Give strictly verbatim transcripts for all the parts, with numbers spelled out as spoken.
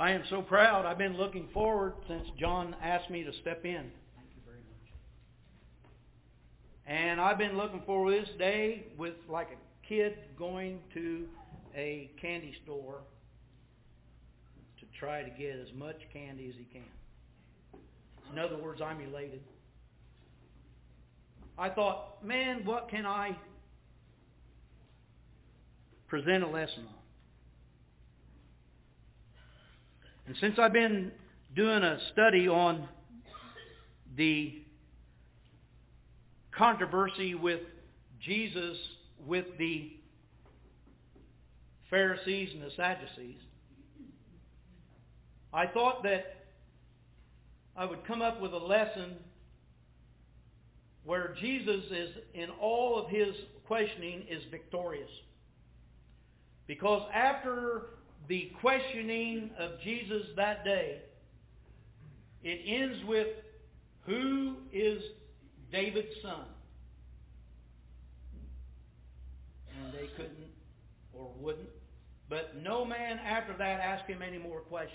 I am so proud. I've been looking forward since John asked me to step in. Thank you very much. And I've been looking forward to this day with like a kid going to a candy store to try to get as much candy as he can. In other words, I'm elated. I thought, man, what can I present a lesson on? And since I've been doing a study on the controversy with Jesus with the Pharisees and the Sadducees, I thought that I would come up with a lesson where Jesus is, in all of his questioning, is victorious. Because after the questioning of Jesus that day, it ends with, who is David's son? And they couldn't or wouldn't. But no man after that asked him any more questions.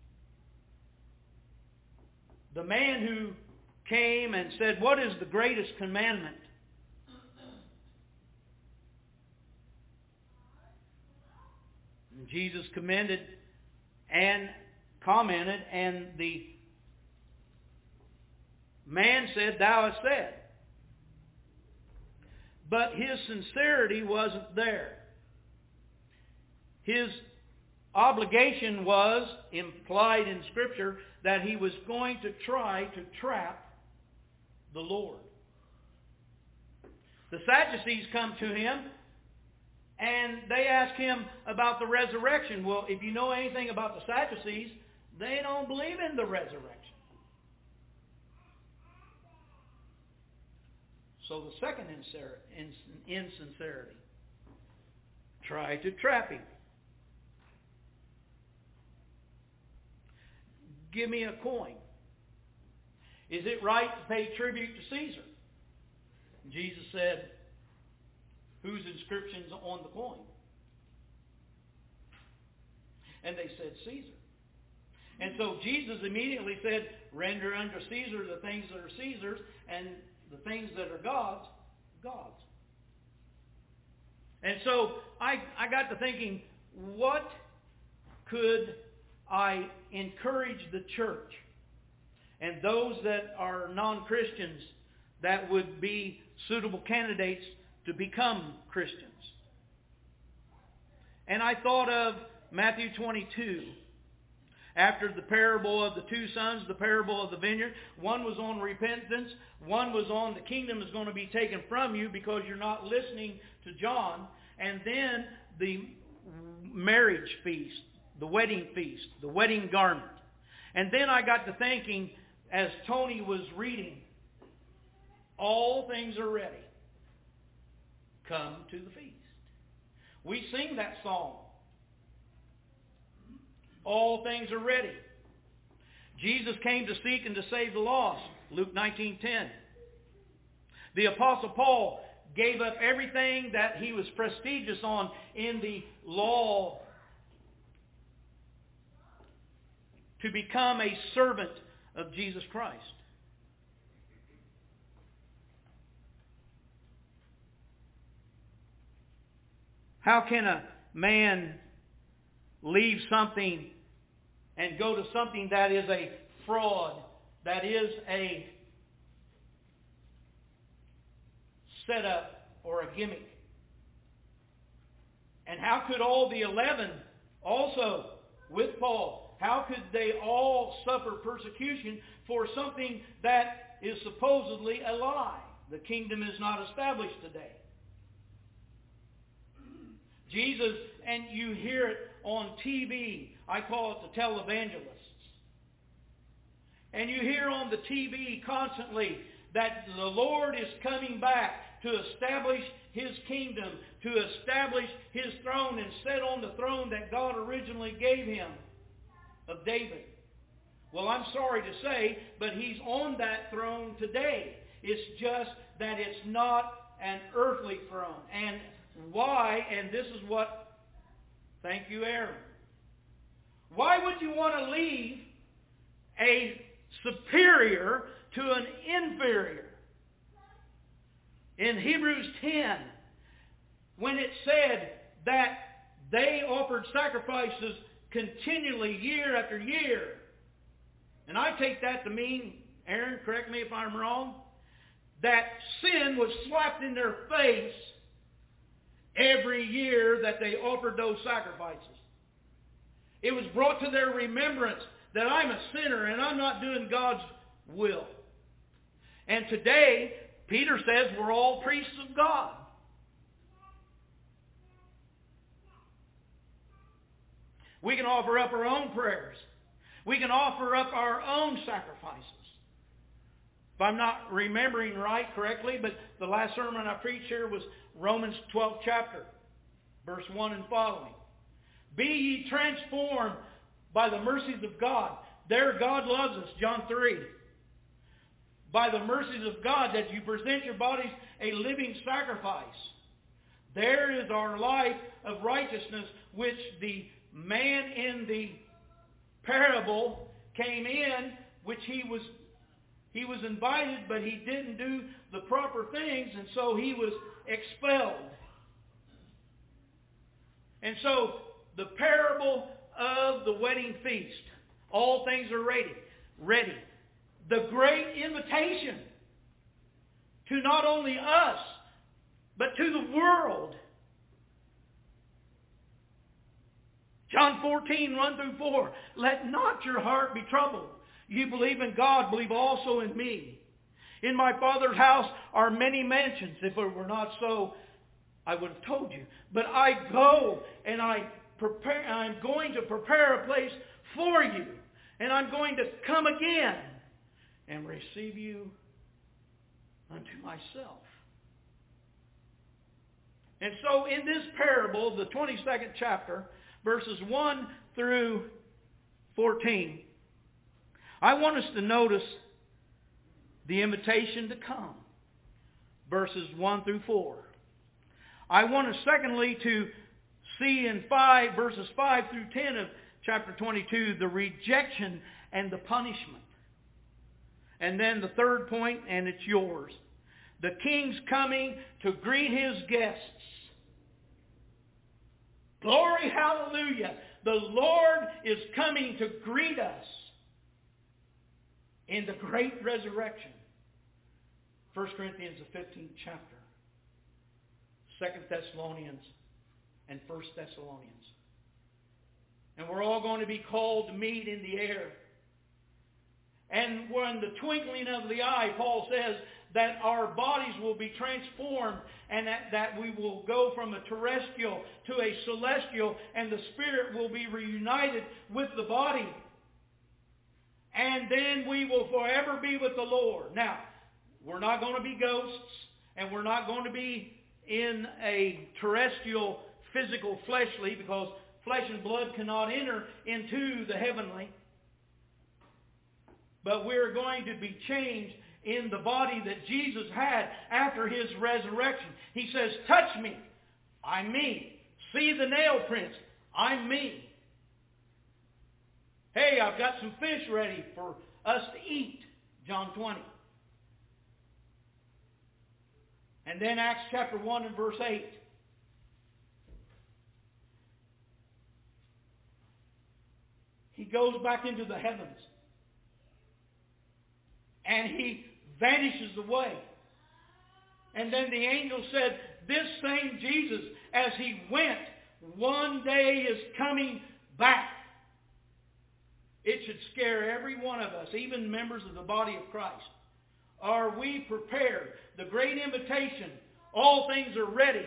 The man who came and said, what is the greatest commandment? And Jesus commended and commented, and the man said, thou hast said. But his sincerity wasn't there. His obligation was implied in Scripture that he was going to try to trap the Lord. The Sadducees come to him and they ask him about the resurrection. Well, if you know anything about the Sadducees, they don't believe in the resurrection. So the second insincerity, try to trap him. Give me a coin. Is it right to pay tribute to Caesar? And Jesus said, whose inscription's on the coin? And they said, Caesar. And so Jesus immediately said, render unto Caesar the things that are Caesar's, and the things that are God's, God's. And so I, I got to thinking, what could I encourage the church and those that are non-Christians that would be suitable candidates to become Christians? And I thought of Matthew twenty-two. After the parable of the two sons, the parable of the vineyard, one was on repentance, one was on the kingdom is going to be taken from you because you're not listening to John, and then the marriage feast, the wedding feast, the wedding garment. And then I got to thinking, as Tony was reading, all things are ready. Come to the feast. We sing that song. All things are ready. Jesus came to seek and to save the lost. Luke nineteen ten. The Apostle Paul gave up everything that he was prestigious on in the law to become a servant of Jesus Christ. How can a man leave something and go to something that is a fraud, that is a setup or a gimmick? And how could all the eleven also with Paul, how could they all suffer persecution for something that is supposedly a lie? The kingdom is not established today. Jesus, and you hear it on T V. I call it the televangelists. And you hear on the T V constantly that the Lord is coming back to establish His kingdom, to establish His throne and sit on the throne that God originally gave Him of David. Well, I'm sorry to say, but He's on that throne today. It's just that it's not an earthly throne. And why, and this is what, thank you, Aaron. Why would you want to leave a superior to an inferior? In Hebrews ten, when it said that they offered sacrifices continually year after year, and I take that to mean, Aaron, correct me if I'm wrong, that sin was slapped in their face every year that they offered those sacrifices. It was brought to their remembrance that I'm a sinner and I'm not doing God's will. And today, Peter says we're all priests of God. We can offer up our own prayers. We can offer up our own sacrifices. If I'm not remembering right correctly, but the last sermon I preached here was Romans twelfth chapter, verse one and following. Be ye transformed by the mercies of God. There God loves us, John three. By the mercies of God, that you present your bodies a living sacrifice. There is our life of righteousness, which the man in the parable came in, which he was he was invited, but he didn't do the proper things, and so he was expelled. And so the parable of the wedding feast, all things are ready. Ready. The great invitation to not only us, but to the world. John fourteen, one through four. Let not your heart be troubled. You believe in God, believe also in me. In my Father's house are many mansions. If it were not so, I would have told you. But I go and I prepare. I'm going to prepare a place for you. And I'm going to come again and receive you unto myself. And so in this parable, the twenty-second chapter, verses one through fourteen, I want us to notice the invitation to come, verses one through four. I want us secondly to see in five, verses five through ten of chapter twenty-two, the rejection and the punishment. And then the third point, and it's yours. The king's coming to greet his guests. Glory, hallelujah. The Lord is coming to greet us in the great resurrection. First Corinthians, the fifteenth chapter. Second Thessalonians and First Thessalonians. And we're all going to be called to meet in the air. And when the twinkling of the eye, Paul says that our bodies will be transformed and that, that we will go from a terrestrial to a celestial, and the spirit will be reunited with the body. And then we will forever be with the Lord. Now, we're not going to be ghosts, and we're not going to be in a terrestrial, physical, fleshly, because flesh and blood cannot enter into the heavenly. But we're going to be changed in the body that Jesus had after his resurrection. He says, touch me. I'm me. See the nail prints. I'm me. Hey, I've got some fish ready for us to eat. John twenty. And then Acts chapter one and verse eight. He goes back into the heavens. And he vanishes away. And then the angel said, this same Jesus, as he went, one day is coming back. It should scare every one of us, even members of the body of Christ. Are we prepared? The great invitation, all things are ready.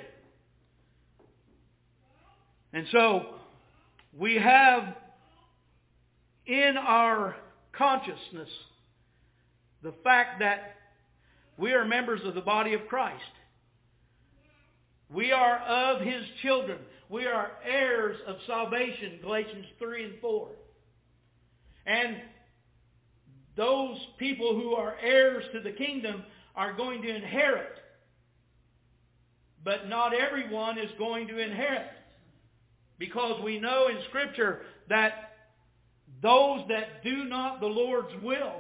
And so, we have in our consciousness the fact that we are members of the body of Christ. We are of his children. We are heirs of salvation, Galatians three and four. And those people who are heirs to the kingdom are going to inherit. But not everyone is going to inherit. Because we know in Scripture that those that do not the Lord's will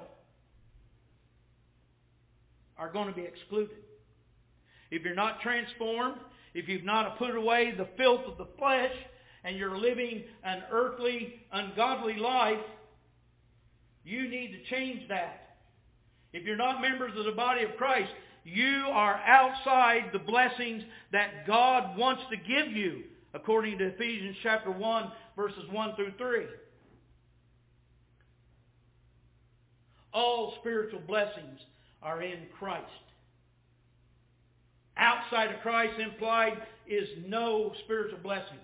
are going to be excluded. If you're not transformed, if you've not put away the filth of the flesh, and you're living an earthly, ungodly life, you need to change that. If you're not members of the body of Christ, you are outside the blessings that God wants to give you, according to Ephesians chapter one, verses one through three. All spiritual blessings are in Christ. Outside of Christ implied is no spiritual blessings.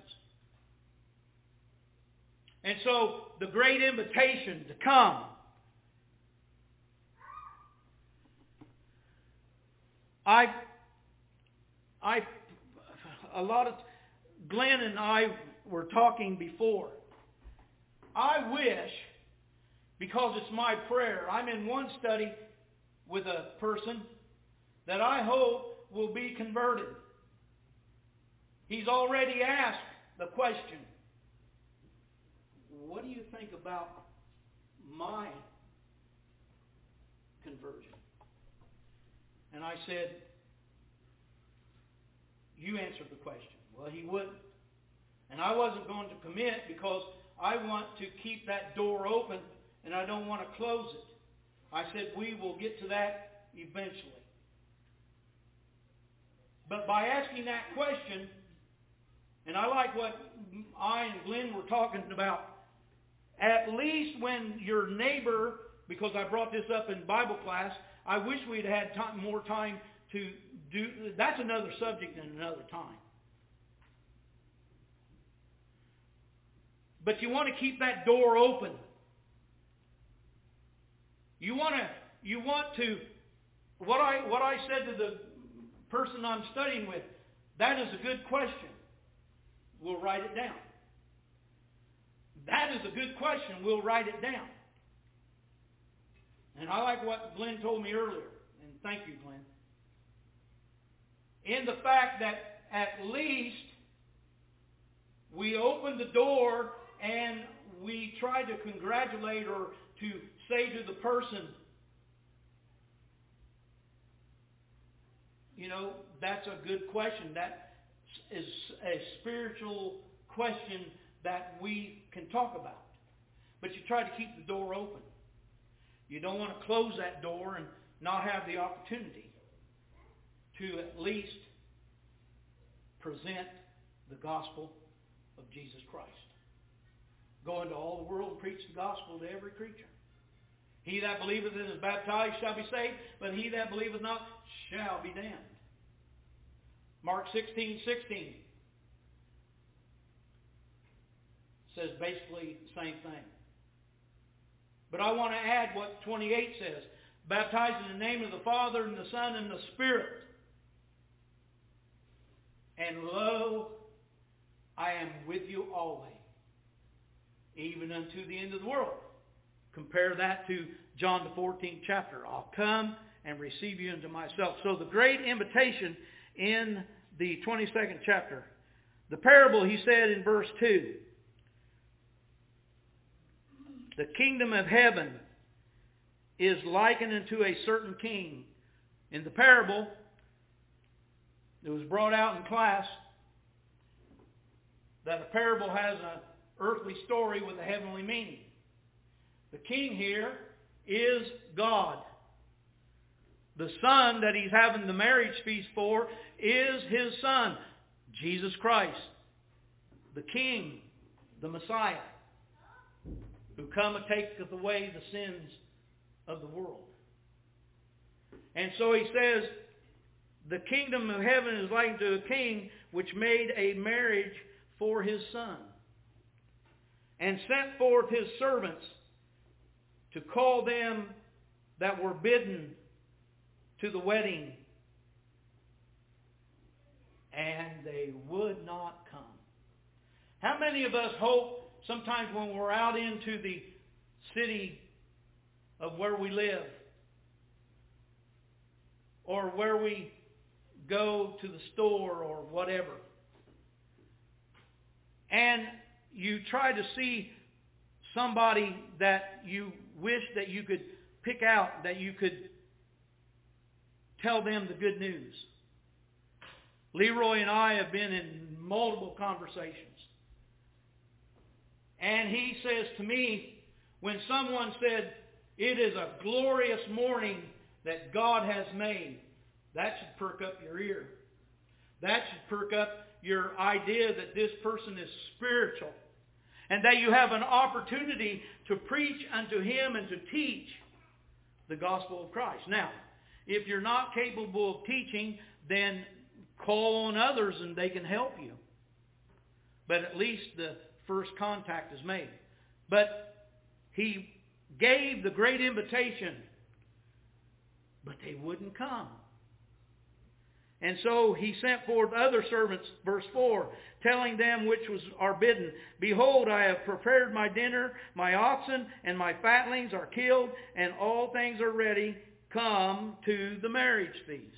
And so the great invitation to come. I, I, a lot of, Glenn and I were talking before. I wish, because it's my prayer, I'm in one study with a person that I hope will be converted. He's already asked the question, what do you think about my conversion? And I said, you answered the question. Well, he wouldn't. And I wasn't going to commit because I want to keep that door open and I don't want to close it. I said, we will get to that eventually. But by asking that question, and I like what I and Glenn were talking about, at least when your neighbor, because I brought this up in Bible class, I wish we'd had time, more time to do, that's another subject and another time. But you want to keep that door open. You want to, you want to, what I, what I said to the person I'm studying with, that is a good question. We'll write it down. That is a good question. We'll write it down. And I like what Glenn told me earlier. And thank you, Glenn. In the fact that at least we open the door and we try to congratulate or to say to the person, you know, that's a good question. That is a spiritual question that we can talk about. But you try to keep the door open. You don't want to close that door and not have the opportunity to at least present the gospel of Jesus Christ. Go into all the world and preach the gospel to every creature. He that believeth and is baptized shall be saved, but he that believeth not shall be damned. Mark sixteen sixteen says basically the same thing. But I want to add what twenty-eight says. Baptized in the name of the Father and the Son and the Spirit. And lo, I am with you always, even unto the end of the world. Compare that to John the fourteenth chapter. I'll come and receive you into myself. So the great invitation in the twenty-second chapter. The parable, he said in verse two. The kingdom of heaven is likened unto a certain king. In the parable, it was brought out in class that a parable has an earthly story with a heavenly meaning. The king here is God. The son that he's having the marriage feast for is his son, Jesus Christ. The king, the Messiah, who come and taketh away the sins of the world. And so he says, the kingdom of heaven is likened to a king which made a marriage for his son, and sent forth his servants to call them that were bidden to the wedding, and they would not come. How many of us hope sometimes when we're out into the city of where we live, or where we go to the store or whatever, and you try to see somebody that you wish that you could pick out, that you could tell them the good news. Leroy and I have been in multiple conversations. And he says to me, when someone said, "It is a glorious morning that God has made," that should perk up your ear. That should perk up your idea that this person is spiritual. And that you have an opportunity to preach unto him and to teach the gospel of Christ. Now, if you're not capable of teaching, then call on others and they can help you. But at least the first contact is made. But he gave the great invitation, but they wouldn't come. And so he sent forth other servants, verse four, telling them which was are bidden, "Behold, I have prepared my dinner, my oxen and my fatlings are killed, and all things are ready. Come to the marriage feast."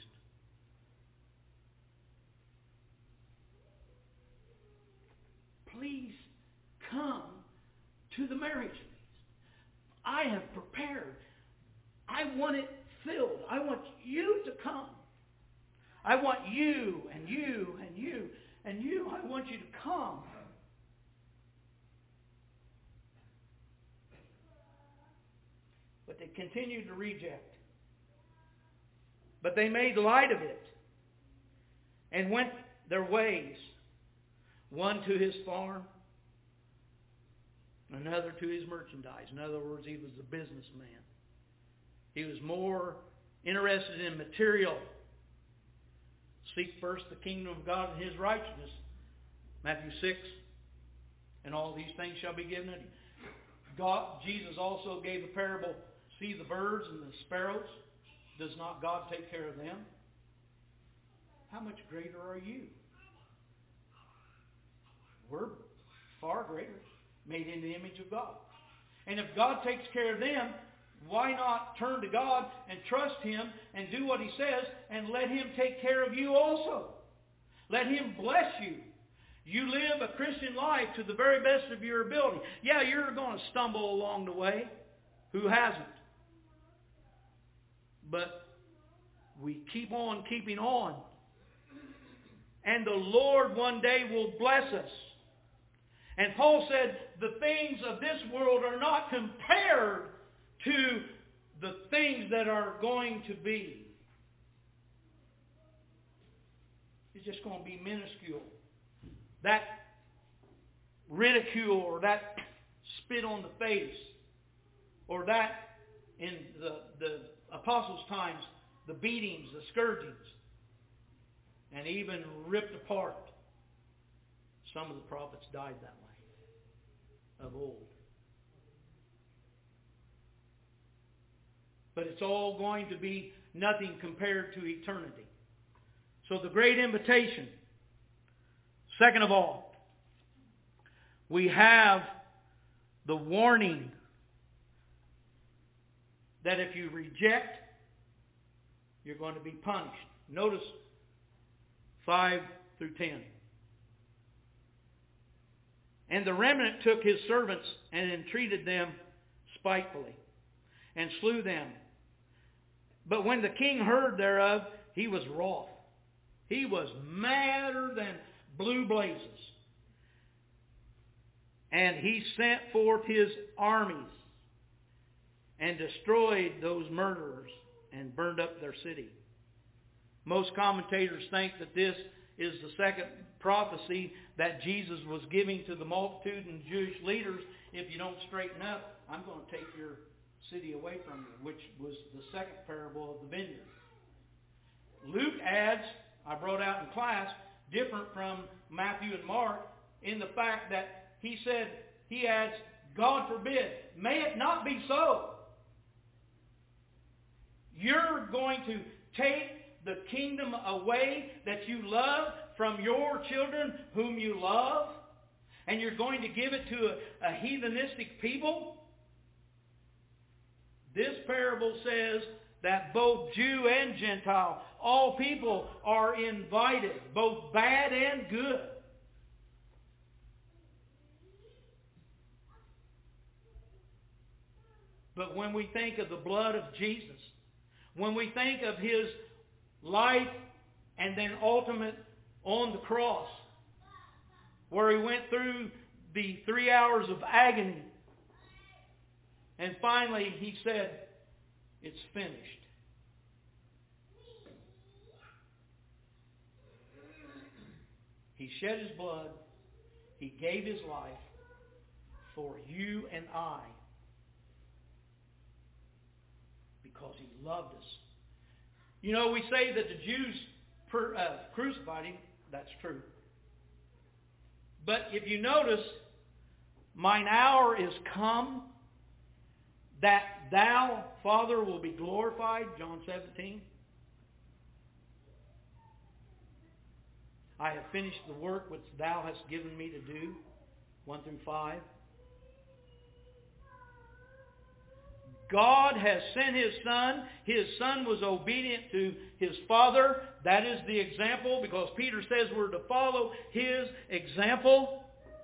Please come to the marriage feast. I have prepared. I want it filled. I want you to come. I want you and you and you and you. I want you to come. But they continued to reject. But they made light of it and went their ways. One to his farm, another to his merchandise. In other words, he was a businessman. He was more interested in material. Seek first the kingdom of God and his righteousness. Matthew six. And all these things shall be given unto you. God, Jesus also gave a parable. See the birds and the sparrows. Does not God take care of them? How much greater are you? We're far greater, made in the image of God. And if God takes care of them, why not turn to God and trust him and do what he says and let him take care of you also? Let him bless you. You live a Christian life to the very best of your ability. Yeah, you're going to stumble along the way. Who hasn't? But we keep on keeping on. And the Lord one day will bless us. And Paul said, the things of this world are not compared to the things that are going to be. It's just going to be minuscule. That ridicule or that spit on the face, or that in the, the apostles' times, the beatings, the scourgings, and even ripped apart. Some of the prophets died that way of old. But it's all going to be nothing compared to eternity. So the great invitation. Second of all, we have the warning that if you reject, you're going to be punished. Notice five through ten. And the remnant took his servants and entreated them spitefully, and slew them. But when the king heard thereof, he was wroth. He was madder than blue blazes. And he sent forth his armies and destroyed those murderers and burned up their city. Most commentators think that this is the second prophecy that Jesus was giving to the multitude and Jewish leaders. If you don't straighten up, I'm going to take your city away from you, which was the second parable of the vineyard. Luke adds, I brought out in class, different from Matthew and Mark, in the fact that he said, he adds, God forbid, may it not be so. You're going to take the kingdom away that you love from your children whom you love, and you're going to give it to a, a heathenistic people? This parable says that both Jew and Gentile, all people are invited, both bad and good. But when we think of the blood of Jesus, when we think of His life and then ultimate on the cross, where He went through the three hours of agony, and finally He said, it's finished. He shed His blood. He gave His life for you and I because He loved us. You know, we say that the Jews per, uh, crucified Him. That's true. But if you notice, mine hour is come that thou, Father, will be glorified, John seventeen. I have finished the work which thou hast given me to do, one through five. God has sent His Son. His Son was obedient to His Father. That is the example, because Peter says we're to follow His example.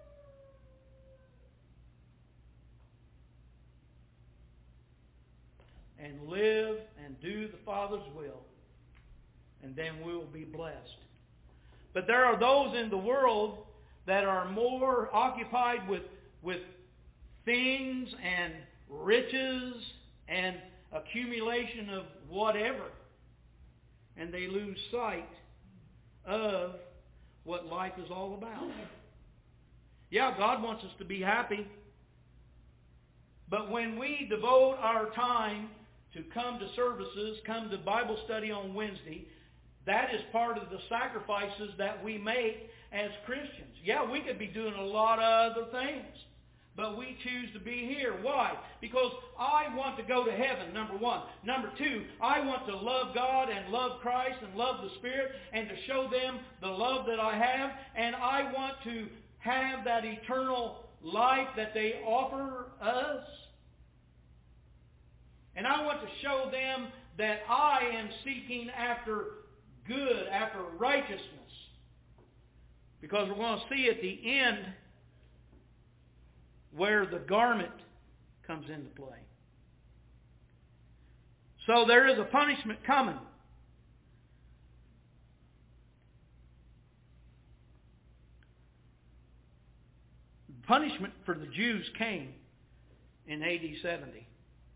And live and do the Father's will. And then we will be blessed. But there are those in the world that are more occupied with, with things and riches and accumulation of whatever. And they lose sight of what life is all about. Yeah, God wants us to be happy. But when we devote our time to come to services, come to Bible study on Wednesday, that is part of the sacrifices that we make as Christians. Yeah, we could be doing a lot of other things, but we choose to be here. Why? Because I want to go to heaven, number one. Number two, I want to love God and love Christ and love the Spirit and to show them the love that I have. And I want to have that eternal life that they offer us. And I want to show them that I am seeking after good, after righteousness. Because we're going to see at the end where the garment comes into play. So there is a punishment coming. Punishment for the Jews came in A D seventy.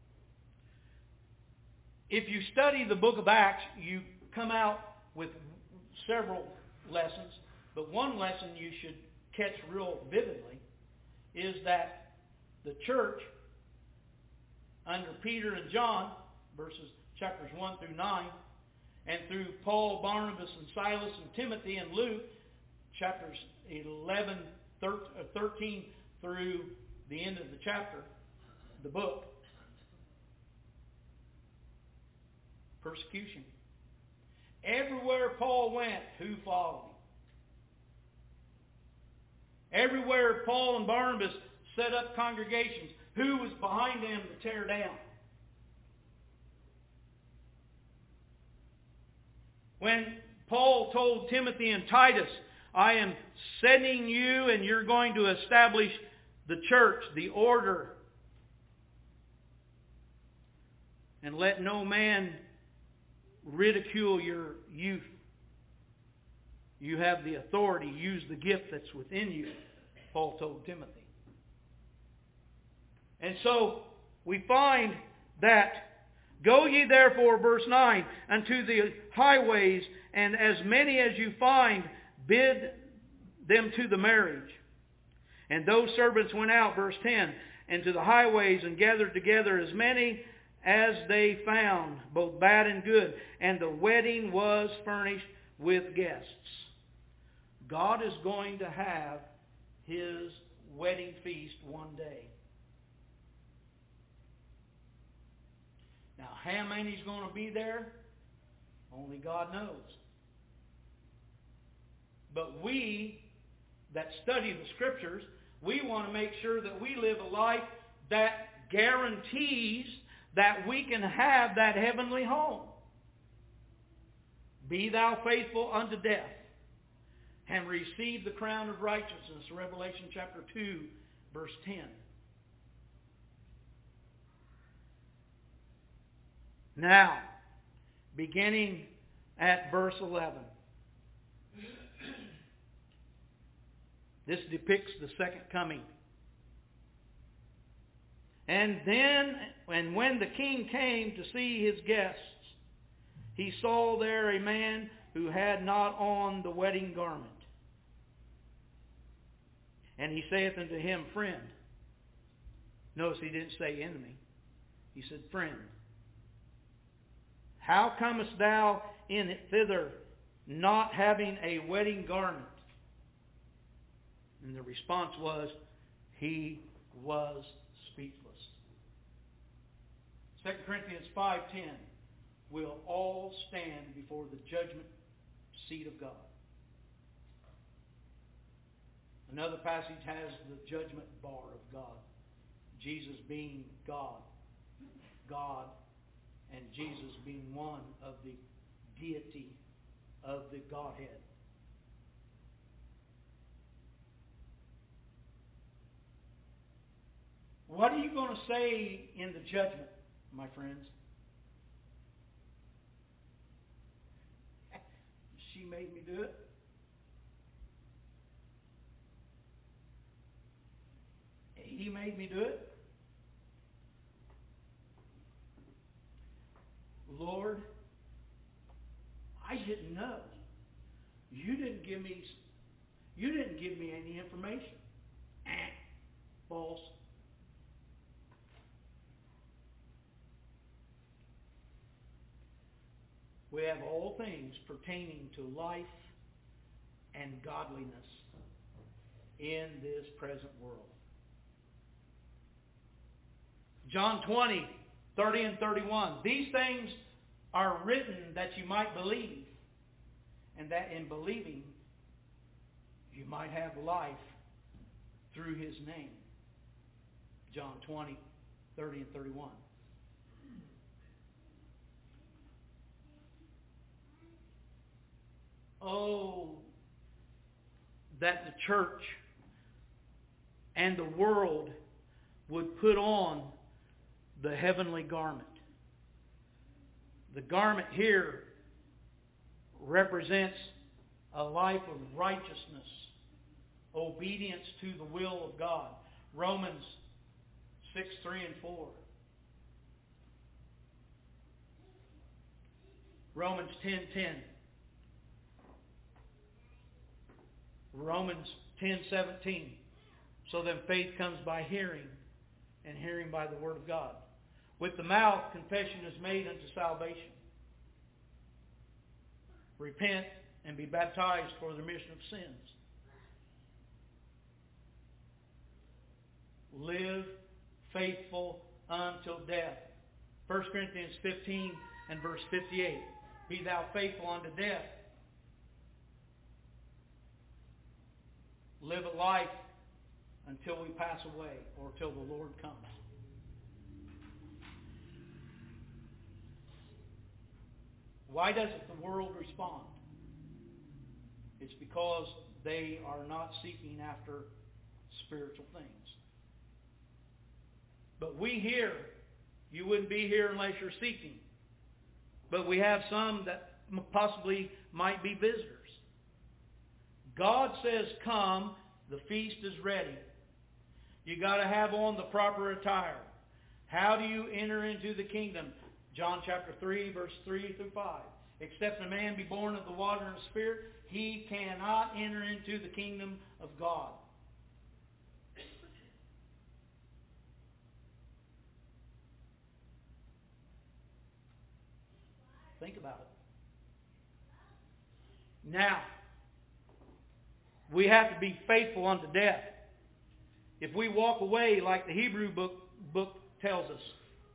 If you study the book of Acts, you come out with several lessons, but one lesson you should catch real vividly is that the church under Peter and John, verses chapters one through nine, and through Paul, Barnabas, and Silas, and Timothy, and Luke, chapters eleven, thirteen through the end of the chapter, the book, persecution. Everywhere Paul went, who followed him? Everywhere Paul and Barnabas set up congregations, who was behind them to tear down? When Paul told Timothy and Titus, I am sending you and you're going to establish the church, the order, and let no man ridicule your youth. You have the authority. Use the gift that's within you, Paul told Timothy. And so we find that, go ye therefore, verse nine, unto the highways, and as many as you find, bid them to the marriage. And those servants went out, verse ten, and to the highways and gathered together as many as they found, both bad and good. And the wedding was furnished with guests. God is going to have His wedding feast one day. Now, how many's going to be there? Only God knows. But we that study the Scriptures, we want to make sure that we live a life that guarantees that we can have that heavenly home. Be thou faithful unto death, and receive the crown of righteousness. Revelation chapter two, verse ten. Now, beginning at verse eleven. This depicts the second coming. And then, and when the king came to see his guests, he saw there a man who had not on the wedding garment. And he saith unto him, Friend. Notice he didn't say enemy. He said, Friend. How comest thou in thither, not having a wedding garment? And the response was, he was speechless. Second Corinthians five ten. We'll all stand before the judgment seat of God. Another passage has the judgment bar of God. Jesus being God. God and Jesus being one of the deity of the Godhead. What are you going to say in the judgment, my friends? She made me do it. He made me do it. Lord, I didn't know. You didn't give me you didn't give me any information. Eh, false. We have all things pertaining to life and godliness in this present world. John twenty, thirty and thirty-one. These things are written that you might believe, and that in believing you might have life through his name. John twenty, thirty and thirty-one. Oh, that the church and the world would put on the heavenly garment. The garment here represents a life of righteousness, obedience to the will of God. Romans six, three and four. Romans ten, ten. Romans ten, seventeen. So then faith comes by hearing, and hearing by the word of God. With the mouth, confession is made unto salvation. Repent and be baptized for the remission of sins. Live faithful until death. First Corinthians fifteen and verse fifty-eight. Be thou faithful unto death. Live a life until we pass away or till the Lord comes. Why doesn't the world respond? It's because they are not seeking after spiritual things. But we here, you wouldn't be here unless you're seeking. But we have some that possibly might be visitors. God says, come, the feast is ready. You got to have on the proper attire. How do you enter into the kingdom? John chapter three, verse three through five. Except a man be born of the water and the Spirit, he cannot enter into the kingdom of God. Think about it. Now, we have to be faithful unto death. If we walk away like the Hebrew book, book tells us,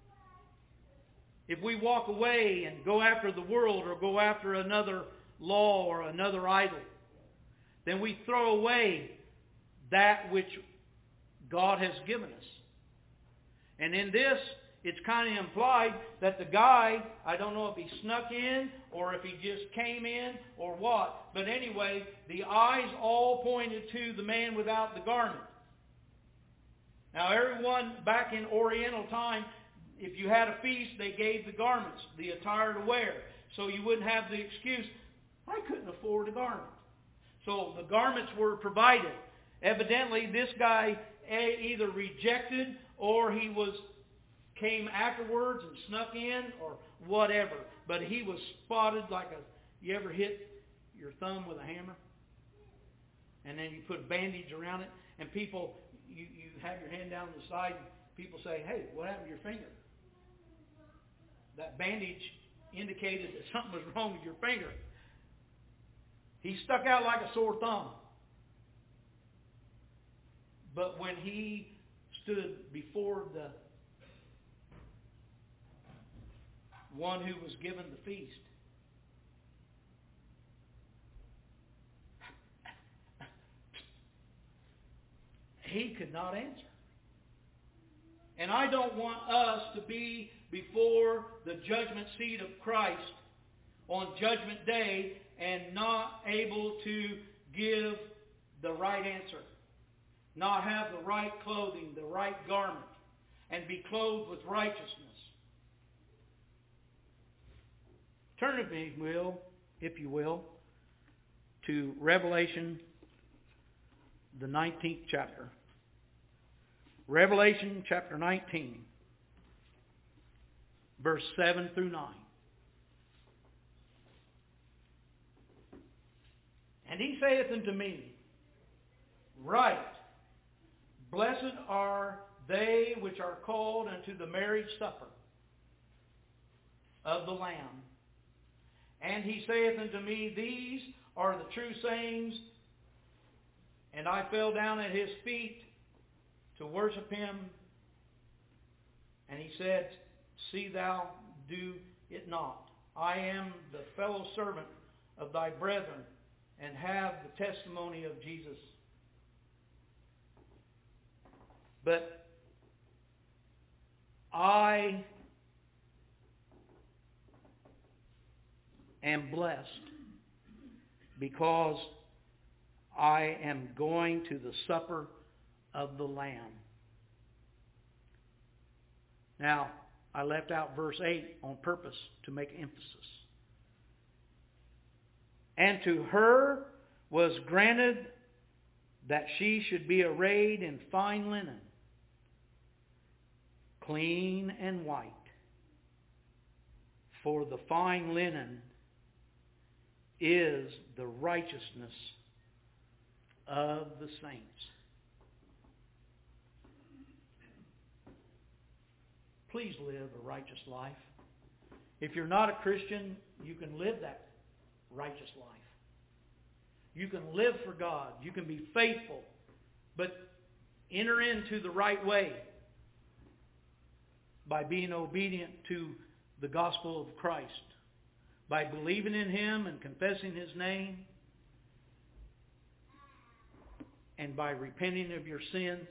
if we walk away and go after the world or go after another law or another idol, then we throw away that which God has given us. And in this, it's kind of implied that the guy, I don't know if he snuck in or if he just came in or what, but anyway, the eyes all pointed to the man without the garment. Now everyone back in Oriental time, if you had a feast, they gave the garments, the attire to wear. So you wouldn't have the excuse, I couldn't afford a garment. So the garments were provided. Evidently, this guy either rejected or he was came afterwards and snuck in or whatever. But he was spotted like a, you ever hit your thumb with a hammer? And then you put a bandage around it. And people, you, you have your hand down the side and people say, hey, what happened to your finger? That bandage indicated that something was wrong with your finger. He stuck out like a sore thumb. But when he stood before the one who was given the feast, he could not answer. And I don't want us to be before the judgment seat of Christ on Judgment Day and not able to give the right answer. Not have the right clothing, the right garment, and be clothed with righteousness. Turn with me, will, if you will, to Revelation, the nineteenth chapter. Revelation chapter nineteen, verse seven through nine. And he saith unto me, Write, blessed are they which are called unto the marriage supper of the Lamb. And he saith unto me, These are the true sayings. And I fell down at his feet to worship him. And he said, See thou do it not. I am the fellow servant of thy brethren, and have the testimony of Jesus. But I am blessed because I am going to the supper of the Lamb. Now, I left out verse eight on purpose to make emphasis. And to her was granted that she should be arrayed in fine linen, clean and white. For the fine linen is the righteousness of the saints. Please live a righteous life. If you're not a Christian, you can live that righteous life. You can live for God. You can be faithful. But enter into the right way by being obedient to the gospel of Christ. By believing in Him and confessing His name. And by repenting of your sins.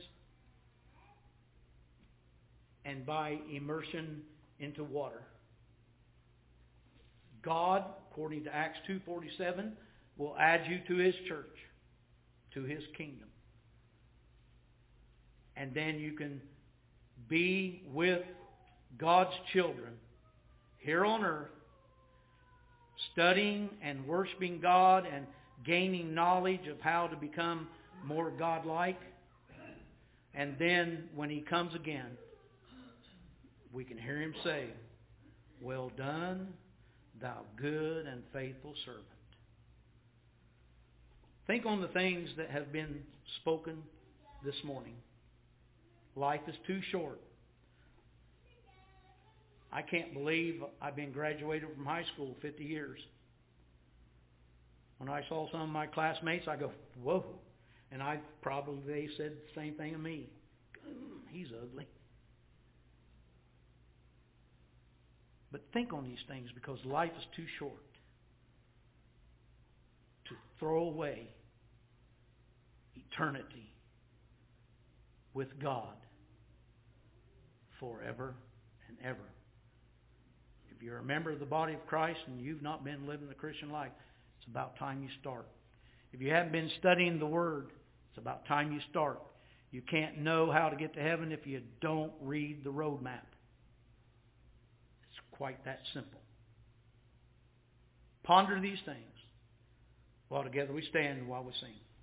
And by immersion into water. God, according to Acts two forty-seven, will add you to His church, to His kingdom. And then you can be with God's children here on earth, studying and worshiping God and gaining knowledge of how to become more God-like. And then when He comes again, we can hear Him say, Well done, thou good and faithful servant. Think on the things that have been spoken this morning. Life is too short. I can't believe I've been graduated from high school fifty years. When I saw some of my classmates, I go, whoa. And I probably, they said the same thing of me. He's ugly. But think on these things, because life is too short to throw away eternity with God forever and ever. If you're a member of the body of Christ and you've not been living the Christian life, it's about time you start. If you haven't been studying the Word, it's about time you start. You can't know how to get to heaven if you don't read the roadmap. quite that simple. Ponder these things while together we stand while we sing.